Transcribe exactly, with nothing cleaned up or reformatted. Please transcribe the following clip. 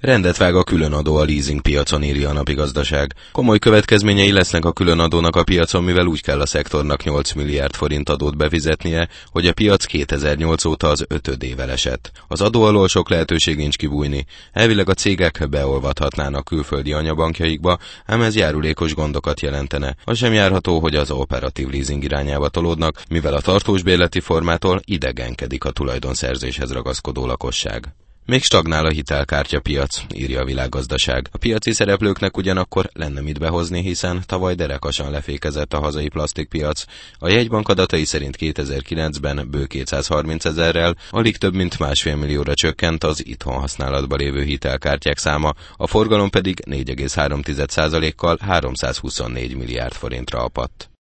Rendet vág a különadó a leasingpiacon, írja a Napigazdaság. Komoly következményei lesznek a különadónak a piacon, mivel úgy kell a szektornak nyolc milliárd forint adót befizetnie, hogy a piac kétezer-nyolc óta az ötödével esett. Az adó alól sok lehetőség nincs kibújni. Elvileg a cégek beolvadhatnának külföldi anyabankjaikba, ám ez járulékos gondokat jelentene. Az sem járható, hogy az operatív leasing irányába tolódnak, mivel a tartós bérleti formától idegenkedik a tulajdonszerzéshez ragaszkodó lakosság. Még stagnál a hitelkártyapiac, írja a Világgazdaság. A piaci szereplőknek ugyanakkor lenne mit behozni, hiszen tavaly derekasan lefékezett a hazai plasztikpiac. A jegybank adatai szerint kétezer-kilencben bő kétszázharminc ezerrel, alig több mint másfél millióra csökkent az itthon használatban lévő hitelkártyák száma, a forgalom pedig négy egész három százalékkal háromszázhuszonnégy milliárd forintra apadt.